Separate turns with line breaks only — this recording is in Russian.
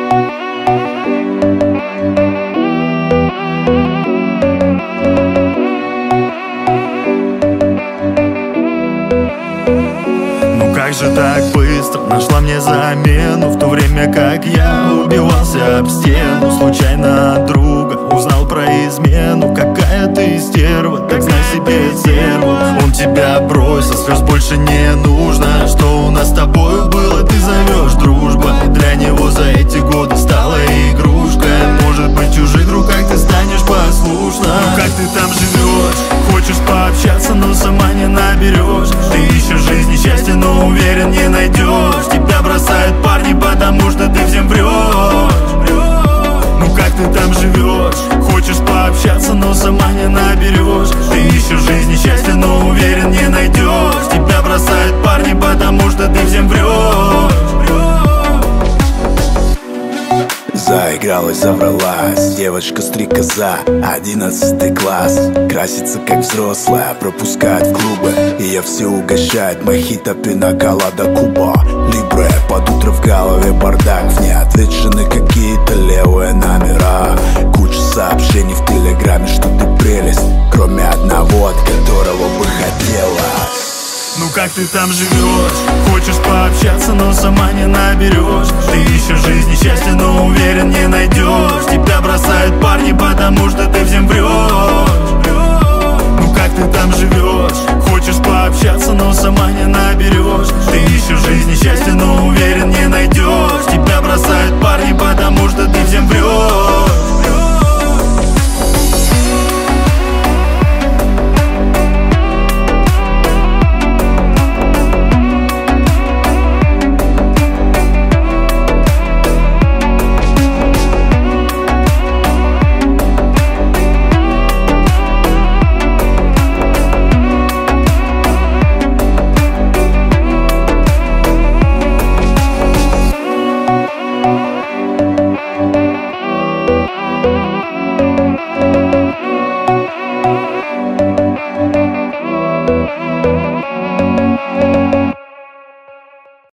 Как же так быстро нашла мне замену, в то время как я убивался об стену. Случайно от друга узнал про измену. Какая ты стерва, так знай себе цену. Он тебя бросил, слез больше не нужно. Что у нас с тобою было, ты зовешь дружба. Для него за эти годы стала игрушкой. Может быть, чужих руках ты станешь послушна. Ну как ты там живешь? Хочешь пообщаться, но сама не наберешь. Ты ищешь жизни счастья, но уверен, не найдешь. Тебя бросают парни, потому что ты всем врешь. Ну как ты там живешь? Хочешь пообщаться, но сама не наберешь. Ты ищешь жизни счастья, но уверен, не найдешь. Тебя бросают парни, потому что ты всем врешь.
Заигралась, завралась, девочка-стрекоза, 11 класс. Красится как взрослая, пропускает в клубы. Ее все угощает, мохито, пина-колада, Куба Либре, под утро в голове бардак. В неотвечены какие-то левые номера. Куча сообщений в телеграме, что ты прелесть, кроме одного, от которого бы хотелось.
Ну как ты там живешь? Хочешь пообщаться, но сама не наберешь. Ты ищешь